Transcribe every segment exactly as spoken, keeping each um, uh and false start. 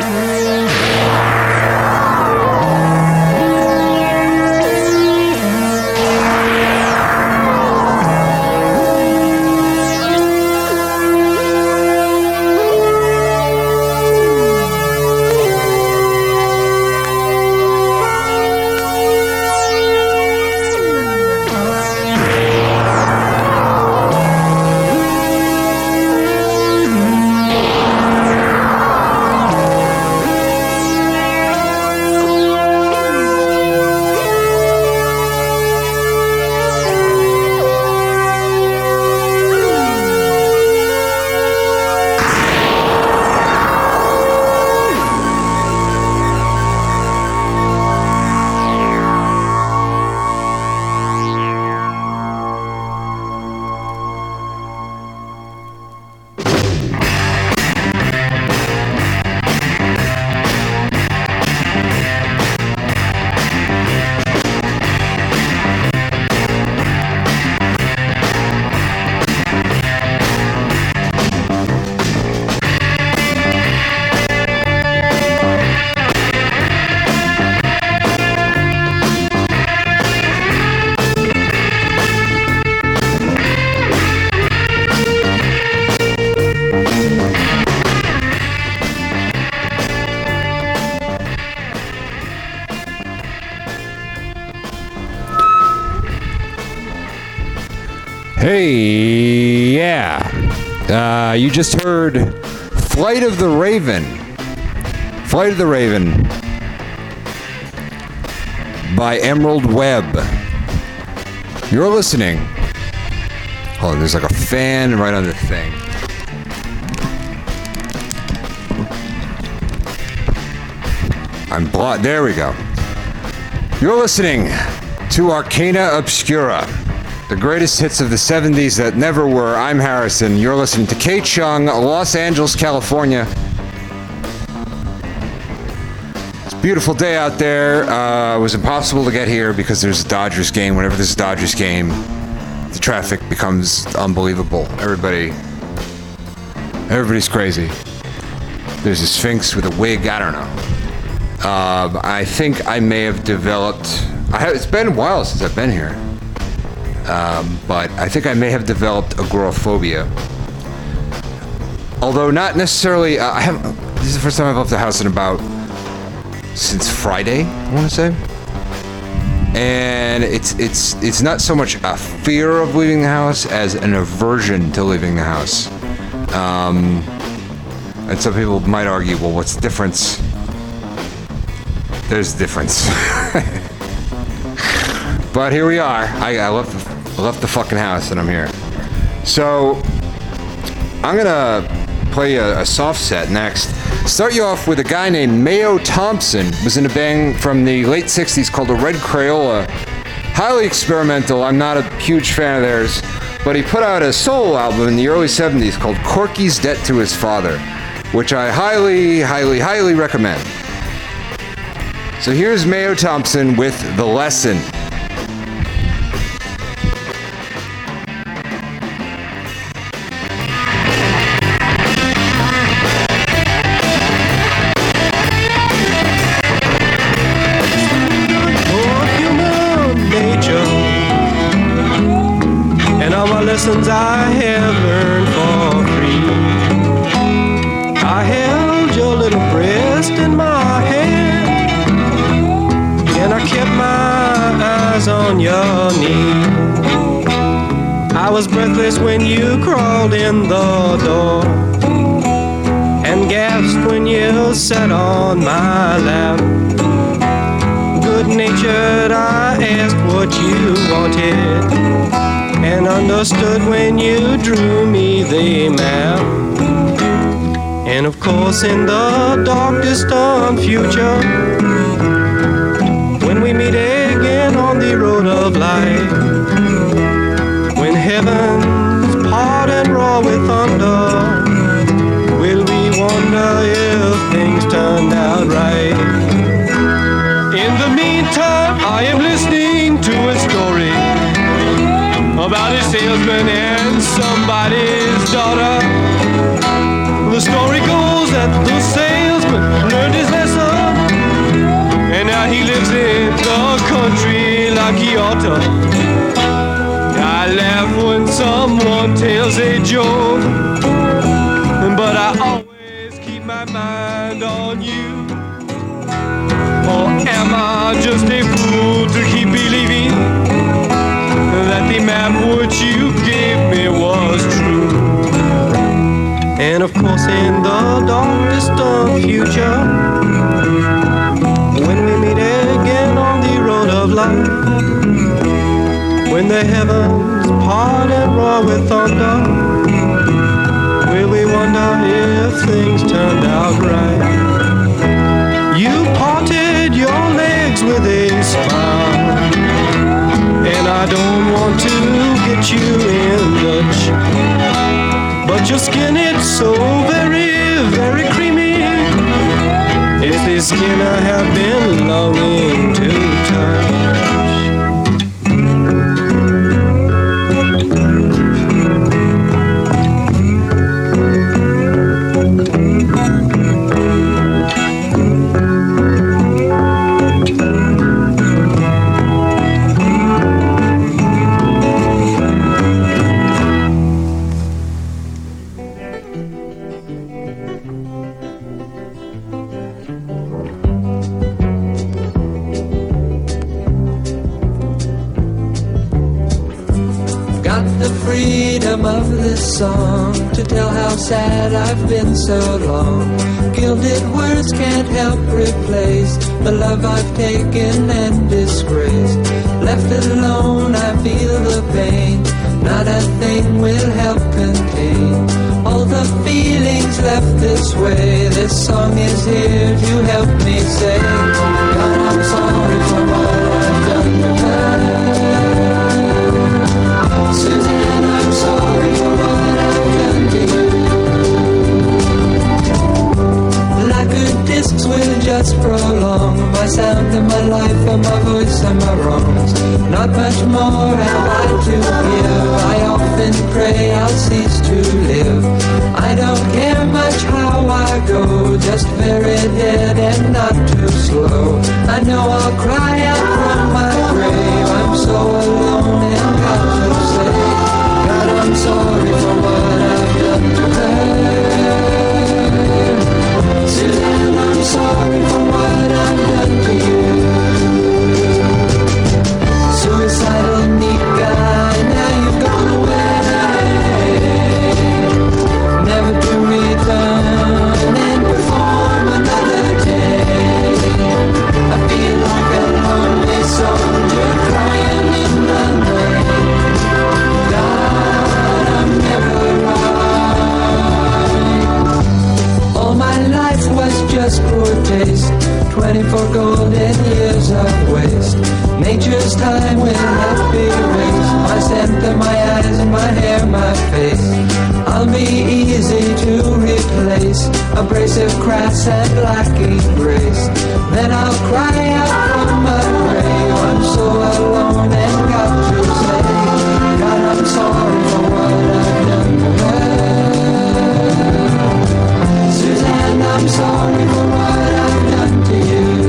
Hey, yeah. Uh, you just heard Flight of the Raven. Flight of the Raven by Emerald Webb. You're listening. Hold on, there's like a fan right on the thing. I'm blocked. There we go. You're listening to Arcana Obscura, the greatest hits of the seventies that never were. I'm Harrison. You're listening to K-Chung, Los Angeles, California. It's a beautiful day out there. Uh, it was impossible to get here because there's a Dodgers game. Whenever there's a Dodgers game, the traffic becomes unbelievable. Everybody, everybody's crazy. There's a Sphinx with a wig. I don't know. Uh, I think I may have developed... I have, it's been a while since I've been here. Um, but I think I may have developed agoraphobia. Although not necessarily... Uh, I haven't... This is the first time I've left the house in about... Since Friday, I want to say. And it's it's it's not so much a fear of leaving the house as an aversion to leaving the house. Um, and some people might argue, well, what's the difference? There's a difference. But here we are. I, I left the, I left the fucking house and I'm here. So I'm gonna play a, a soft set next. Start you off with a guy named Mayo Thompson. Was in a band from the late sixties called the Red Crayola. Highly experimental. I'm not a huge fan of theirs, but he put out a solo album in the early seventies called Corky's Debt to His Father, which I highly, highly, highly recommend. So here's Mayo Thompson with The Lesson. Lessons I have learned for free. I held your little breast in my hand, and I kept my eyes on your knee. I was breathless when you crawled in the door, and gasped when you sat on my lap. Good-natured, I asked what you wanted, and understood when you drew me the map. And of course in the dark distant future, when we meet again on the road of life, when heavens part and roar with thunder, will we wonder if things turned out right? In the meantime, I am listening to a story about a salesman and somebody's daughter. The story goes that the salesman macchiato. I laugh when someone tells a joke, but I always keep my mind on you. Or am I just a fool to keep believing that the map which you gave me was true? And of course in the dark distant future, when we meet again on the road of life, when the heavens part and roar with thunder, will we wonder if things turned out right? You parted your legs with a smile, and I don't want to get you in the cheek, but your skin, it's so very, very creamy. It's the skin I have been longing to touch. Of this song to tell how sad I've been so long. Gilded words can't help replace the love I've taken and disgraced. Left alone I feel the pain, not a thing will help contain all the feelings left this way. This song is here to help me say, God, I'm sorry for what I've done to her. Suzanne, I'm sorry for what I've done to you. Lacquered discs will just prolong my sound and my life and my voice and my wrongs. Not much more have I to give. I often pray I'll cease to live. I don't care much how I go, just very dead and not too slow. I know I'll cry out from my grave. I'm so alone and got to say, God, I'm sorry for what I've done to her. Suzanne, I'm sorry for what I've done to you. Suicidal neat guy, now you've gone away, never to return and perform another day. I feel like a lonely soldier crying in the rain. God, I'm never right. All my life was just poor taste, twenty-four golden years of waste. Nature's time will not be erased. My scent and my eyes and my hair, my face, I'll be easy to replace. Abrasive, crass and lacking grace. Then I'll cry out from my grave. I'm so alone and got to say, God, I'm sorry for what I've done to her. Suzanne, I'm sorry for what I've done to you.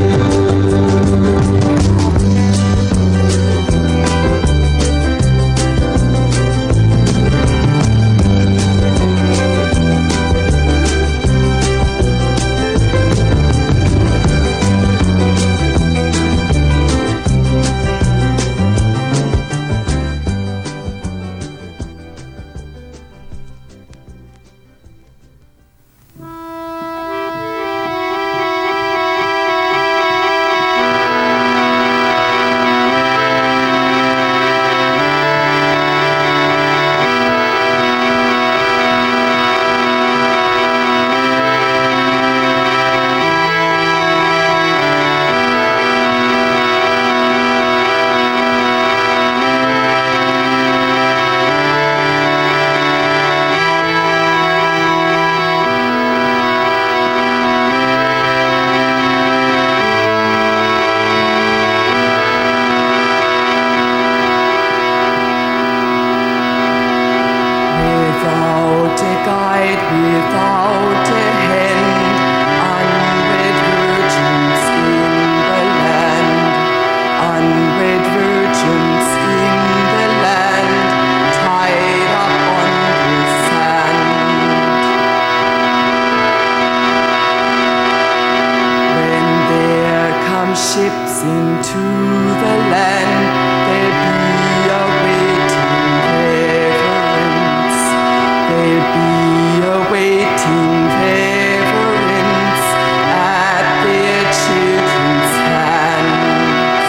come ships into the land, there'll be a waiting reverence. There'll be a waiting reverence at their children's hands.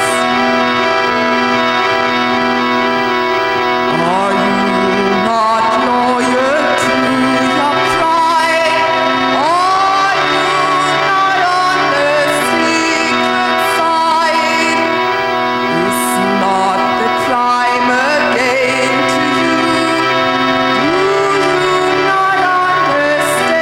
Are you not loyal to your pride? Are you not on the secret side? Is not the crime again to you? Do you not understand?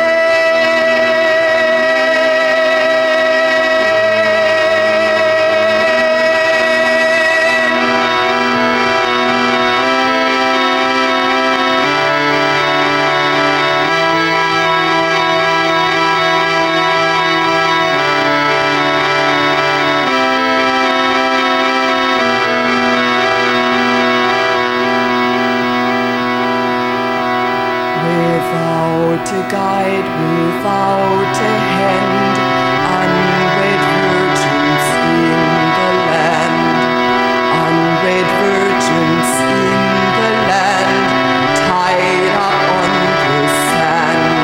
Without a guide, without a hand, unwed virgins in the land, unwed virgins in the land, tied up on the sand.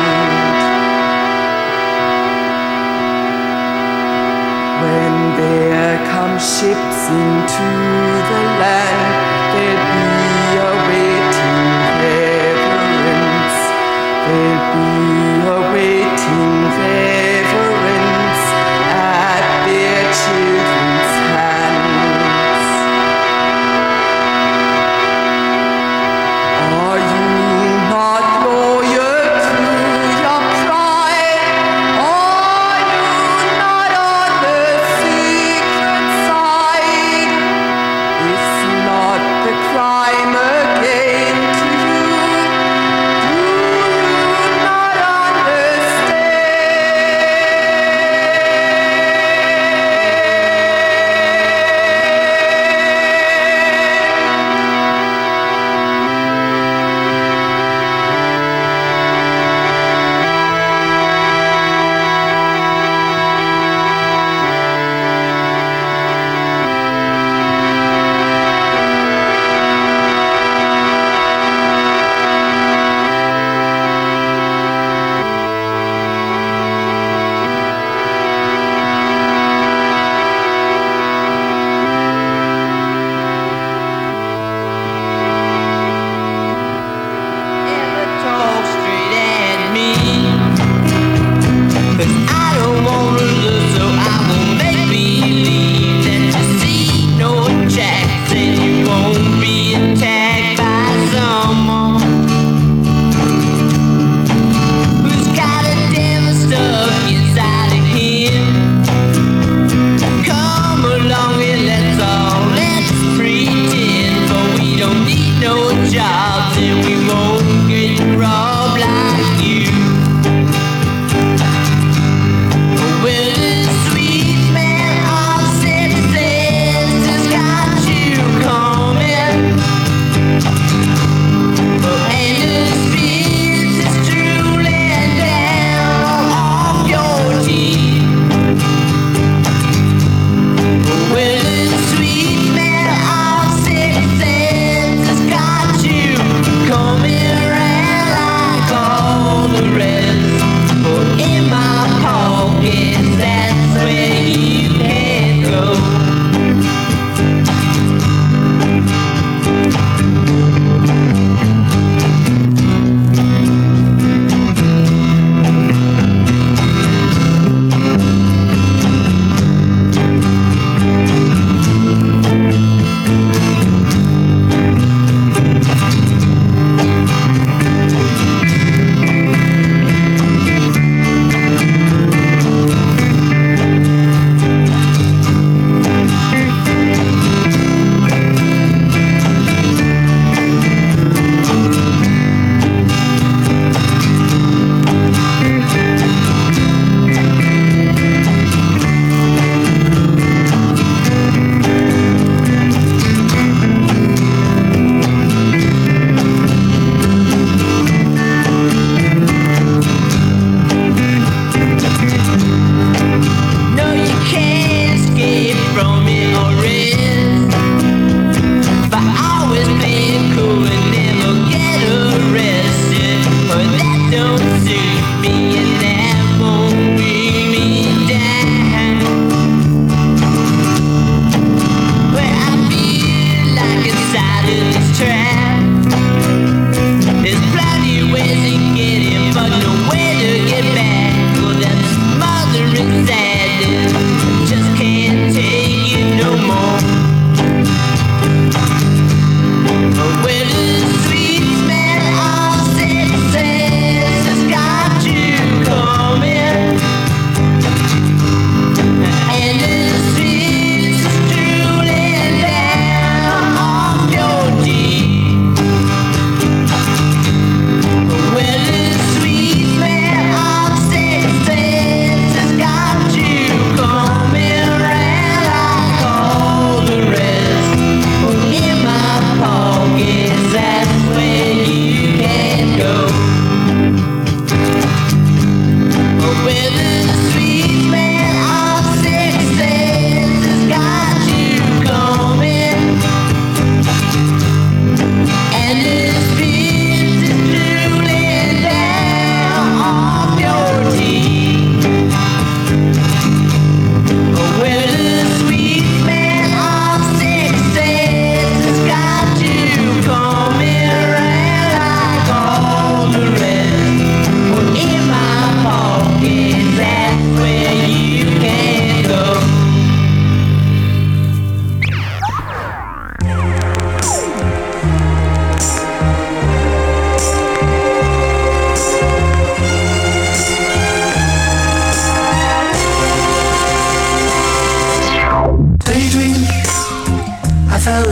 When there come ships into the land, there'll be a waiting reverence. There'll be a waiting reverence at their children's hands. Are you not loyal to your pride? Are you not on the secret side? Is not the cry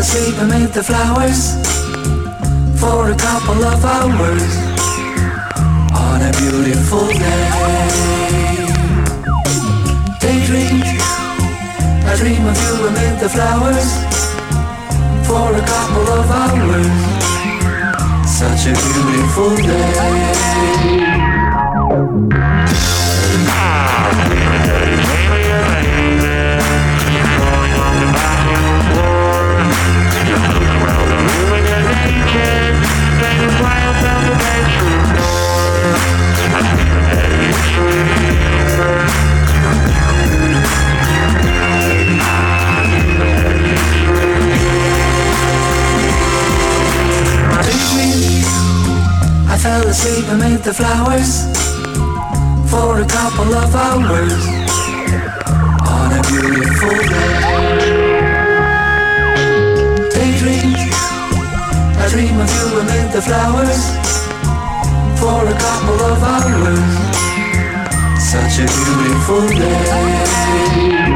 asleep amid the flowers for a couple of hours on a beautiful day. Daydream, I dream of you amid the flowers for a couple of hours. Such a beautiful day. I fell asleep amid the flowers for a couple of hours on a beautiful day. Daydream, I dream of you amid the flowers for a couple of hours. Such a beautiful day.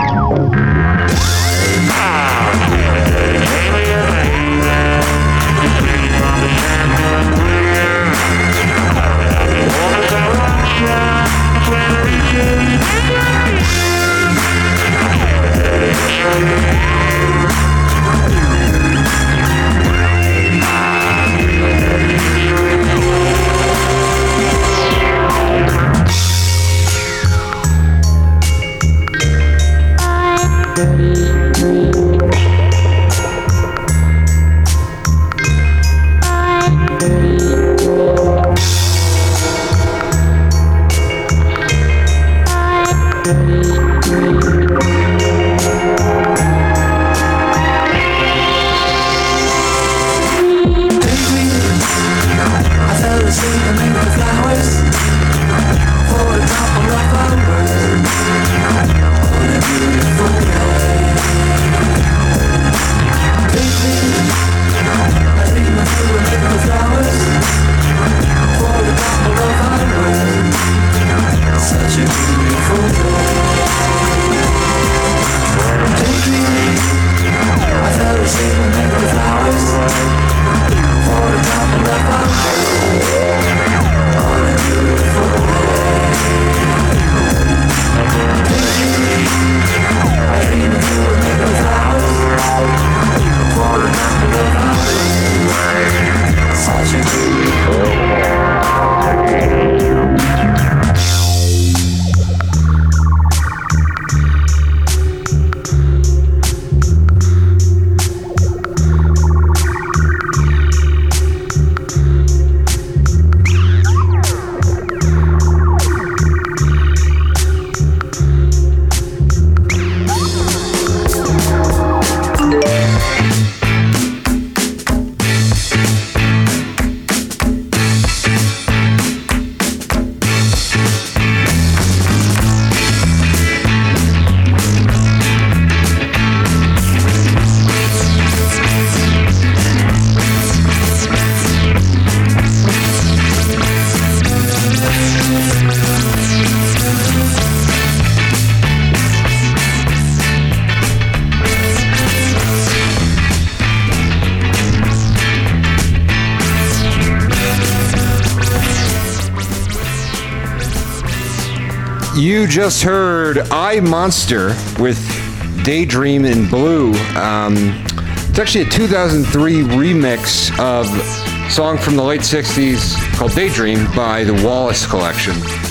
You just heard I Monster with Daydream in Blue. Um, it's actually a two thousand three remix of a song from the late sixties called Daydream by the Wallace Collection.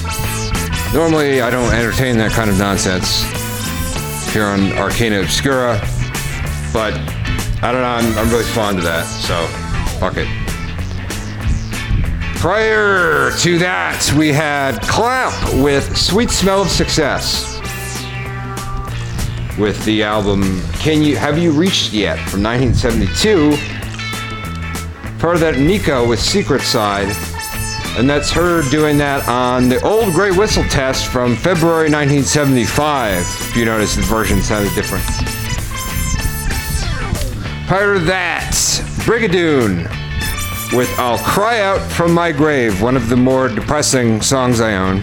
Normally, I don't entertain that kind of nonsense here on Arcana Obscura, but I don't know, I'm, I'm really fond of that, so fuck it. Prior to that, we had Clamp with Sweet Smell of Success with the album Can You Have You Reached Yet from nineteen seventy-two. Part of that, Nico with Secret Side, and that's her doing that on the Old Grey Whistle Test from February nineteen seventy-five. If you notice, the version sounded different. Prior to that, Brigadoon with I'll Cry Out From My Grave, one of the more depressing songs I own.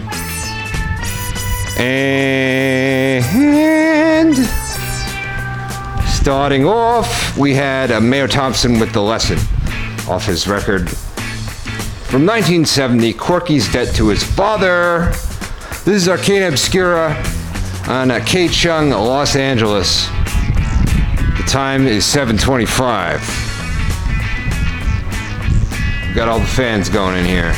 And Starting off, we had uh, Mayo Thompson with The Lesson off his record from nineteen seventy, Corky's Debt to His Father. This is Arcana Obscura on uh, K-Chung, Los Angeles. The time is seven twenty-five. We got all the fans going in here.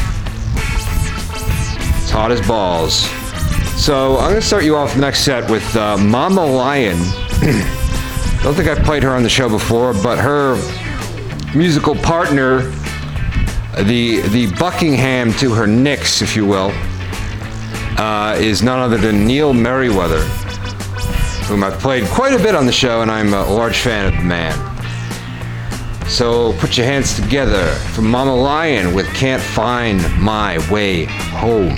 It's hot as balls. So I'm going to start you off the next set with uh, Mama Lion. Don't think I've played her on the show before, but her musical partner, the the Buckingham to her Nicks, if you will, uh, is none other than Neil Merriweather, whom I've played quite a bit on the show, and I'm a large fan of the man. So put your hands together for Mama Lion with Can't Find My Way Home.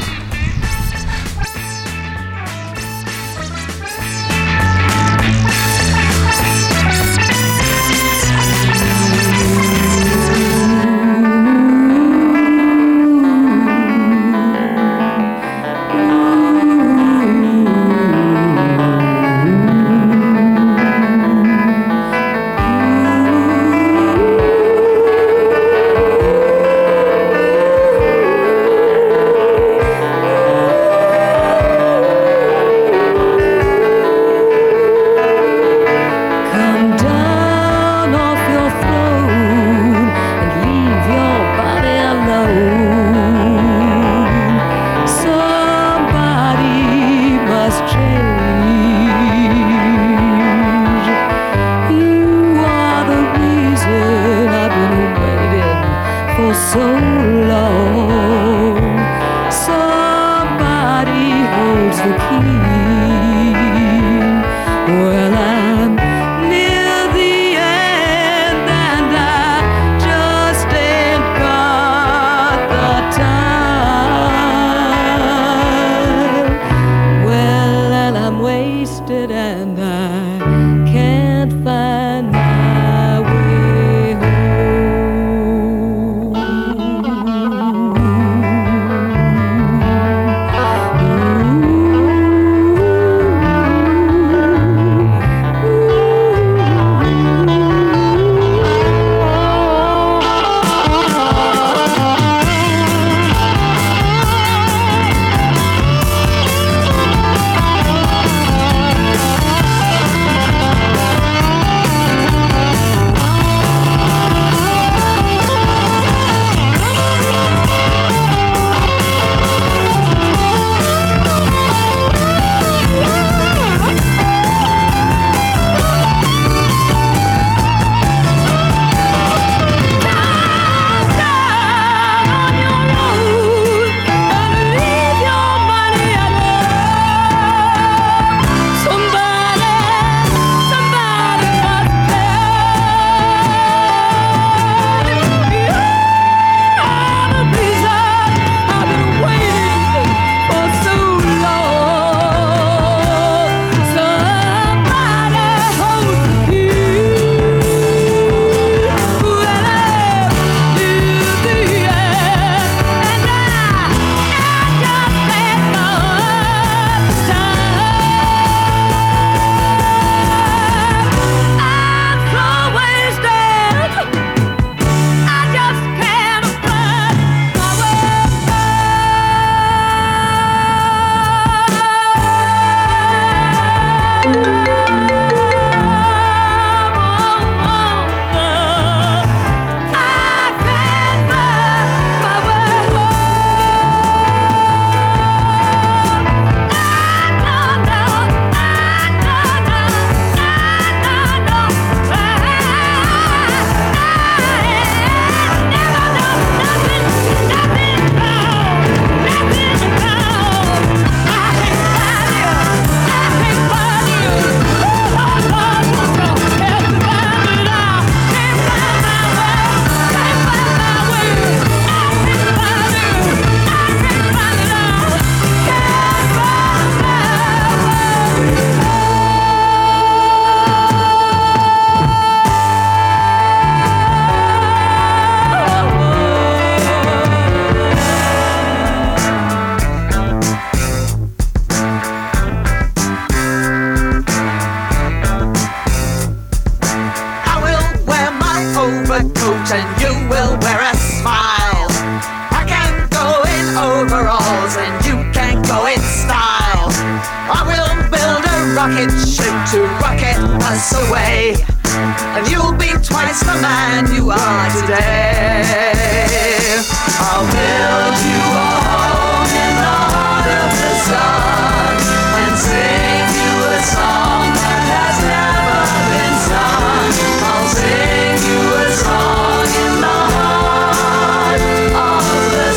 rocket ship to rocket us away, and you'll be twice the man you are today. I'll build you a home in the heart of the sun and sing you a song that has never been sung. I'll sing you a song in the heart of the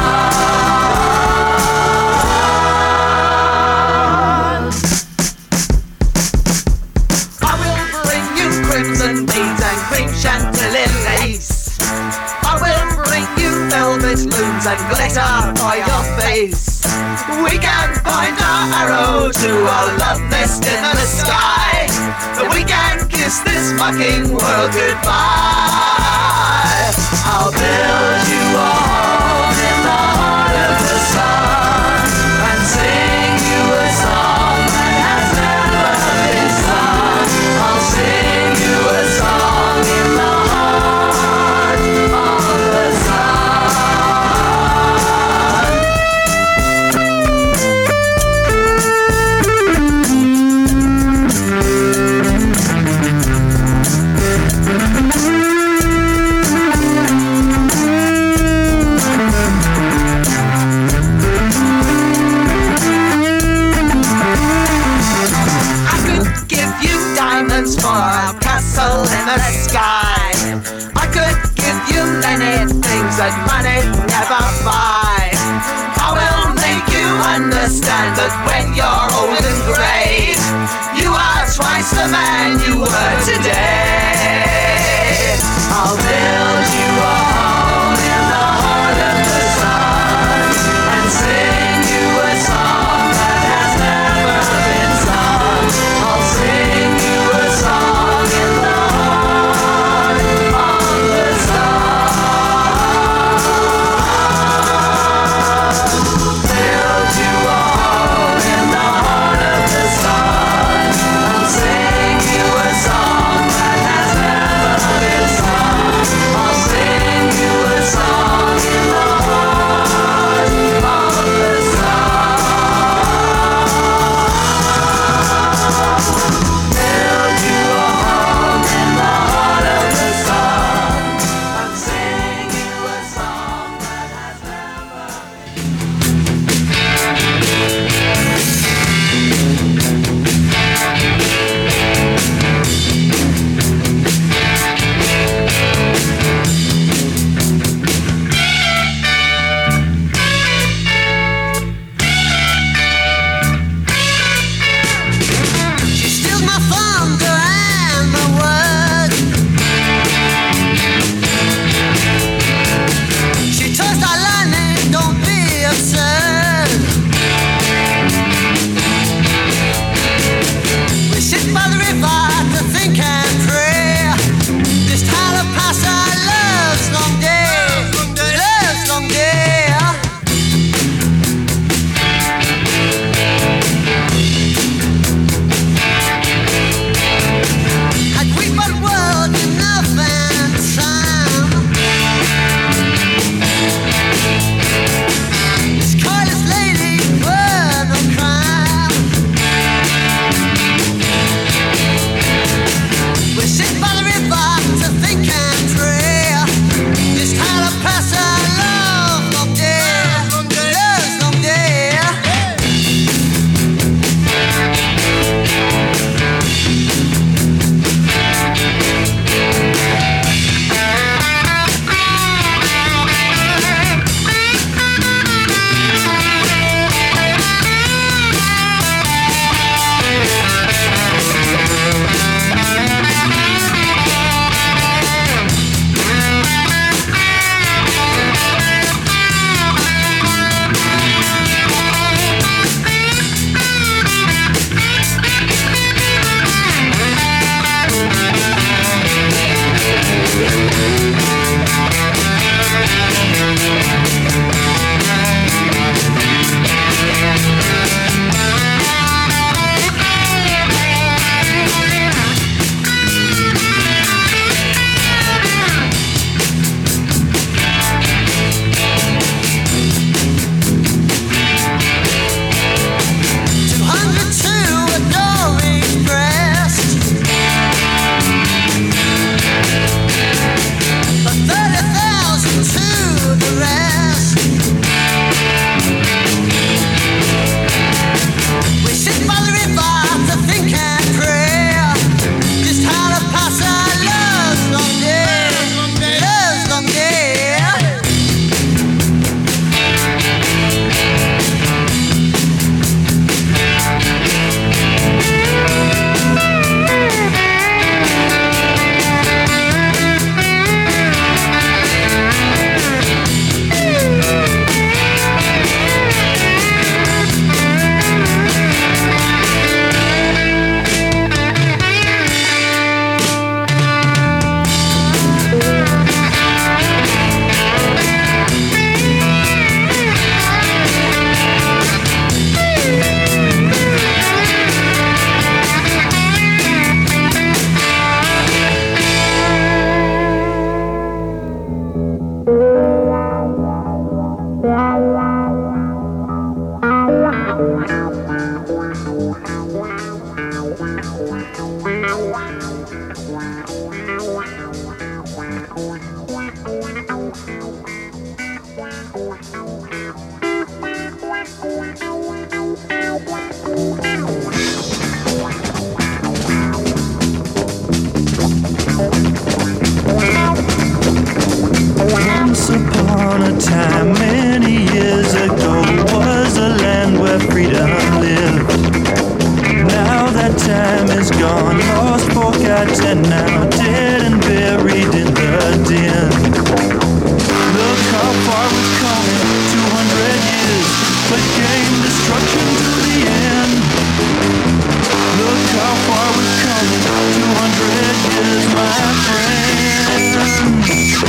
sun. I will bring you crimson beads and cream chantilly lace. I will bring you velvet looms and glitter for your face. We can point our arrow to our love nest in the sky, and we can kiss this mocking world goodbye. I'll build you a home in the heart of the sun and sing you a song that has never been sung. I'll sing you a song in the heart of the sun. I could give you diamonds for a castle in the sky. I could give you many things that money never buy. I will make you understand that when you're old and grey, you are twice the man you were today. I'll build you a home in the heart of the sun and sing you a song that has never been sung. I'll sing you a song in the heart of the sun. Build you a home in the heart of the sun. I'll sing you Once upon a time, many years ago, was a land where freedom lived. Now that time is gone, lost, forgotten, now dead and buried in the din. Look how far we've come in two hundred years, but gain destruction to the end. Look how far we've come in two hundred years, my friend.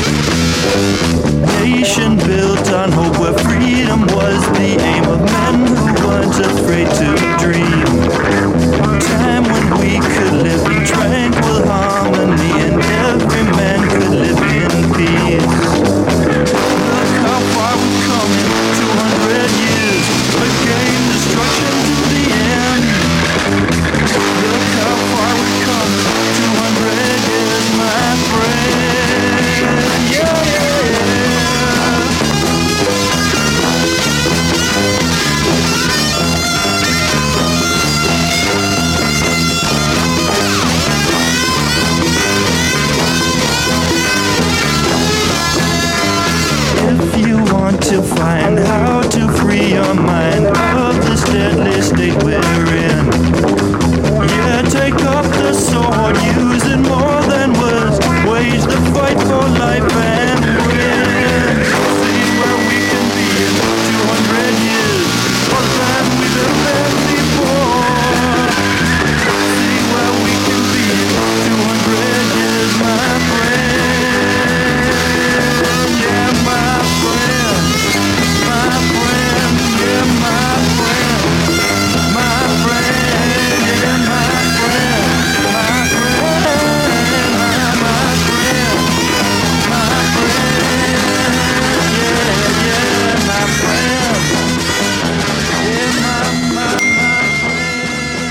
Nation built on hope where freedom was the aim of men who weren't afraid to dream. Time when we could live in tranquil harmony and every man could live in peace. Look how far we've come in two hundred years, but gain destruction to the end. Look how far we've come in two hundred years, my friend. Yeah, yeah. If you want to find how to free your mind of this deadly state we're in, yeah, take up the sword, use it more than words, wage the fight for life and win. See where we can be in two hundred years, more than we've ever been before. See where we can be in two hundred years, my friend. Yeah, my friend, my friend, yeah, my friend, my friend, yeah, my friend, my friend, my, my friend, my friend, yeah, yeah, my friend, yeah, my, my, my friend.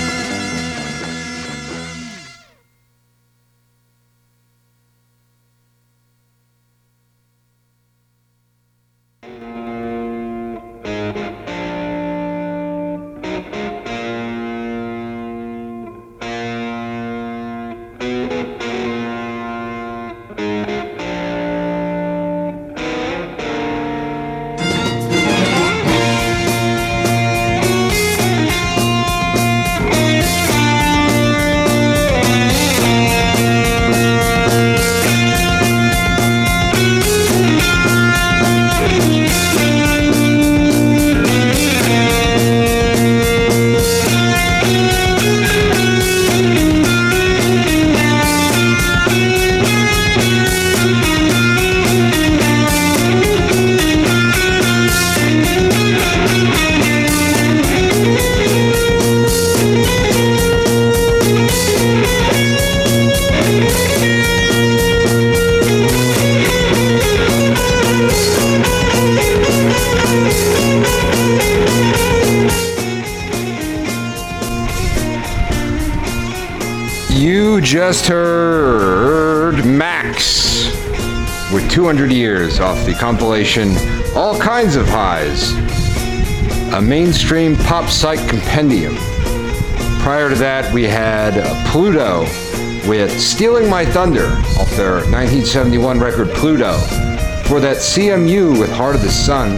You just heard Max with two hundred years off the compilation All Kinds of Highs, a mainstream pop psych compendium. Prior to that, we had Pluto with Stealing My Thunder off their nineteen seventy-one record Pluto. For that, C M U with Heart of the Sun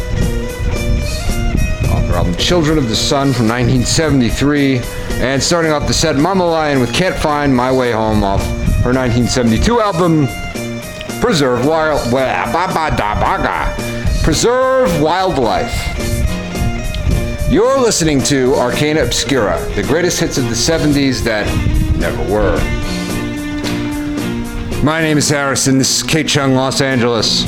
off their album Children of the Sun from nineteen seventy-three. And starting off the set, Mama Lion with Can't Find My Way Home off her nineteen seventy-two album Preserve Wild Preserve Wildlife. You're listening to Arcana Obscura, the greatest hits of the seventies that never were. My name is Harrison. This is K-Chung, Los Angeles.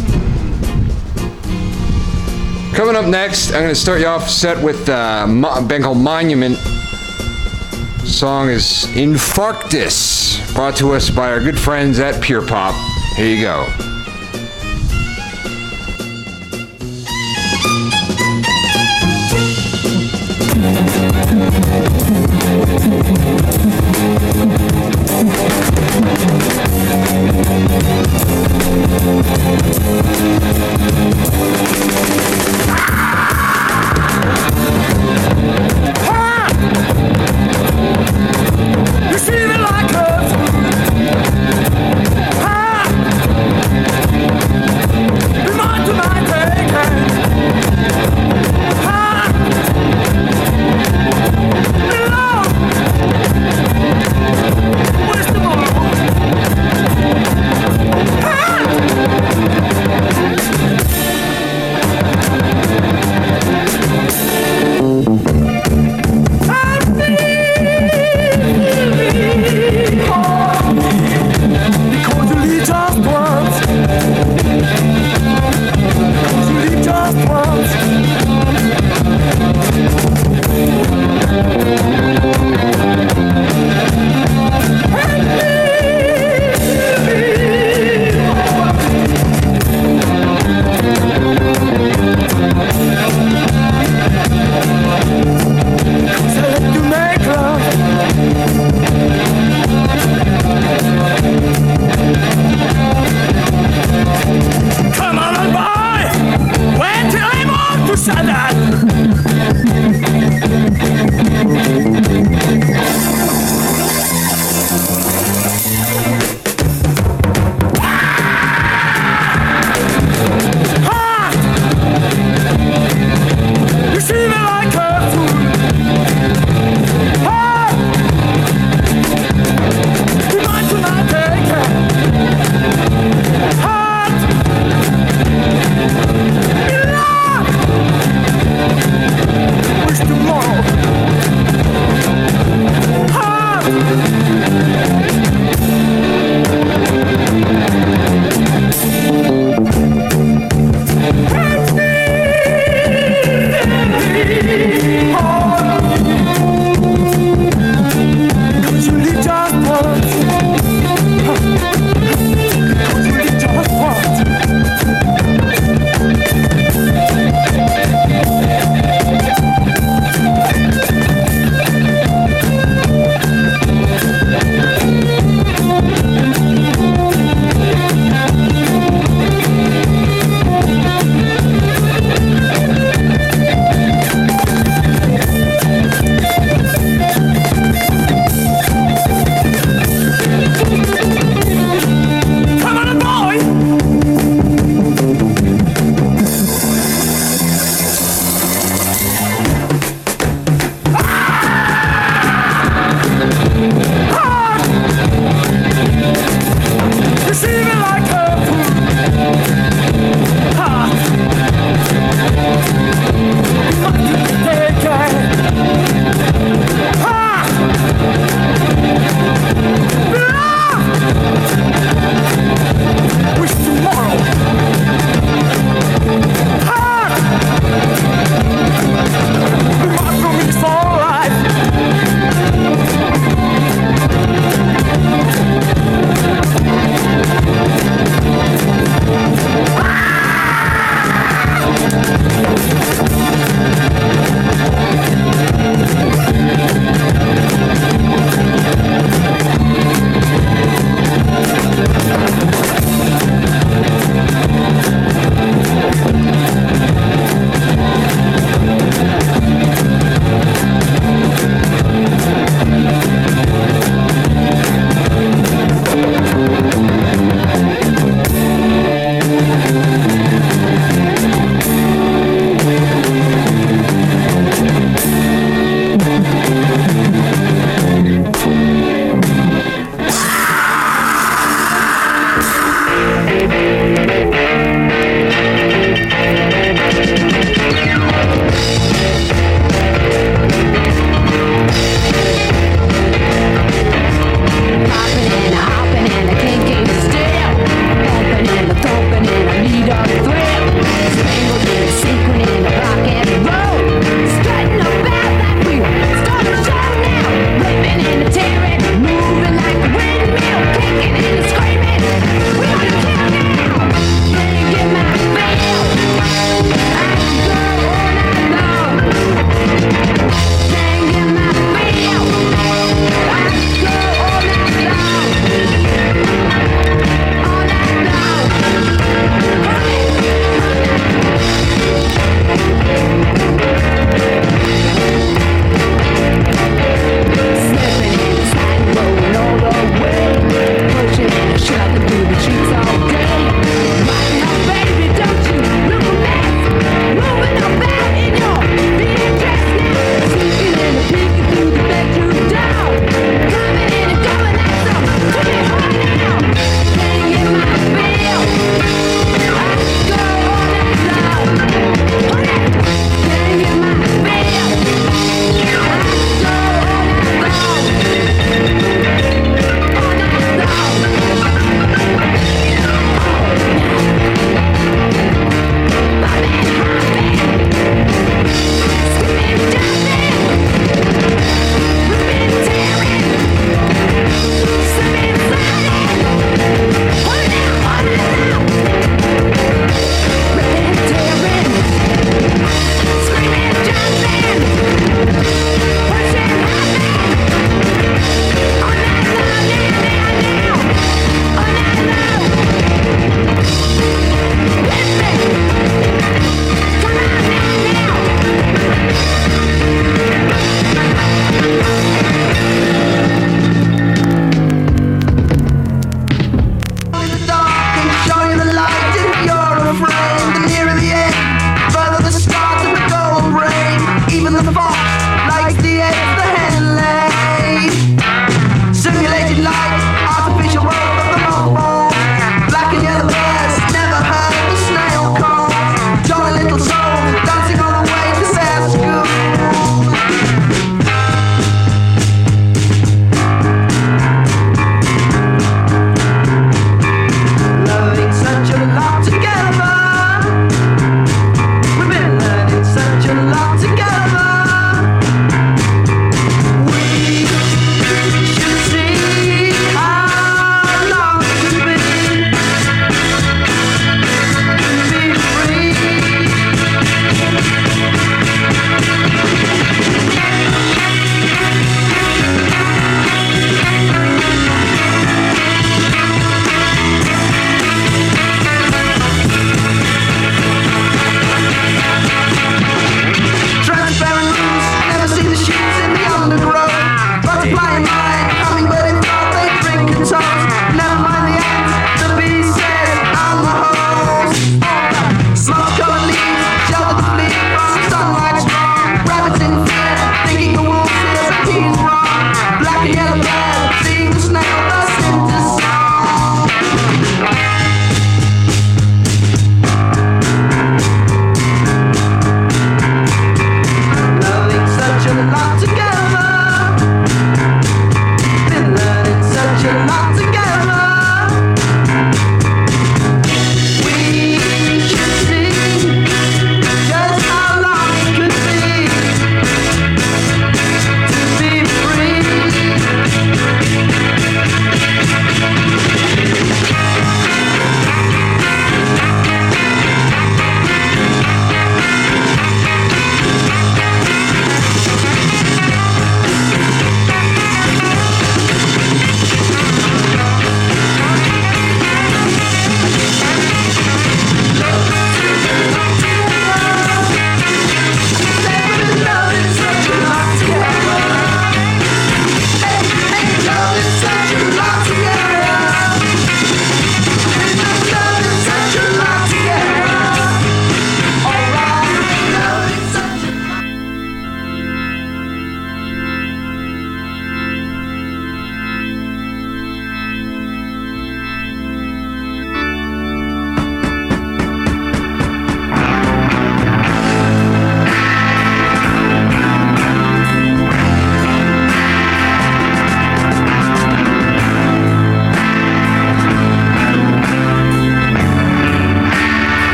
Coming up next, I'm going to start you off set with uh, a band called Monument. Song is Infarctus, brought to us by our good friends at Pure Pop. Here you go. Thank you.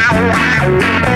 Wow, wow, wow.